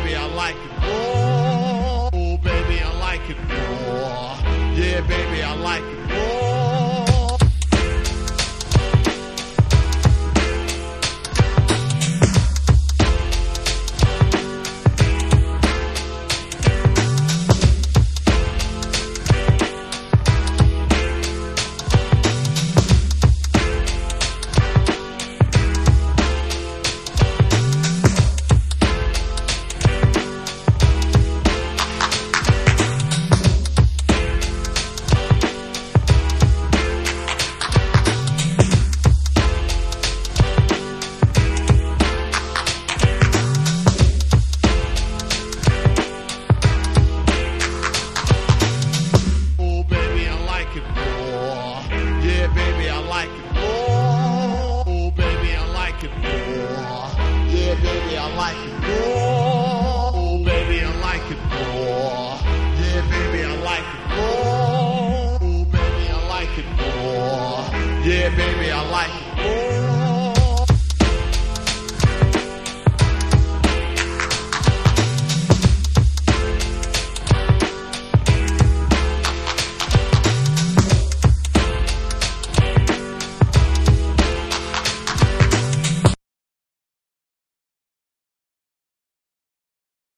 baby, I like it more. Oh, baby, I like it more. Yeah, baby, I like it more. Yeah, baby, I like it.